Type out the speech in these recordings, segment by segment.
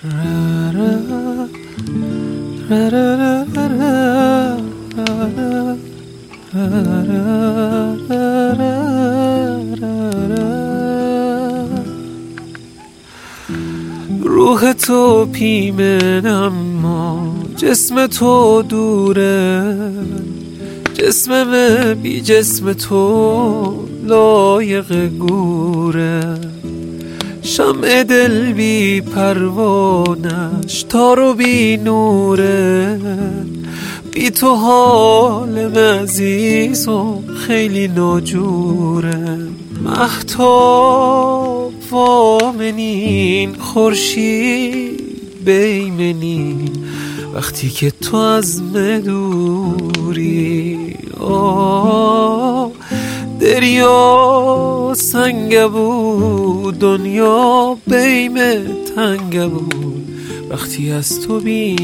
روح تو پیمن اما جسم تو دوره، جسمم بی جسم تو لایق گوره. شمع دل بی پروانش تارو بی نوره، بی تو حالم عزیز و خیلی ناجوره. مهتاب وامنین خورشید بیمنین وقتی که تو از مدوری. دریا سنگ بود دنیا بیم تنگ بود وقتی از تو بی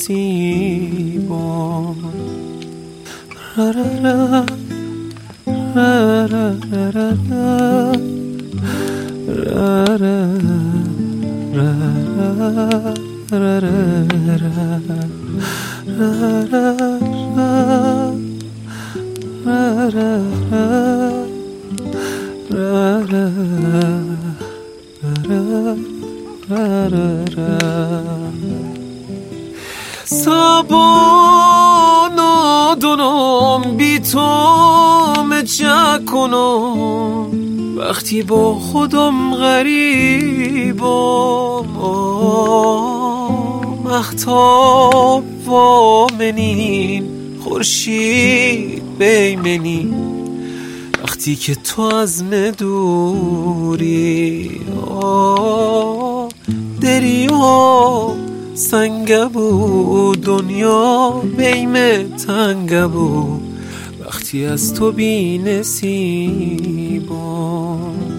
نصیبم. سبانا دونم بی تو مچه کنم وقتی با خودم غریبم. مهتاب وامنین خورشید بیمنین وقتی که تو از مدوری. دریا سنگ بود دنیا بیم تنگ بود وقتی از تو بی نصیبم.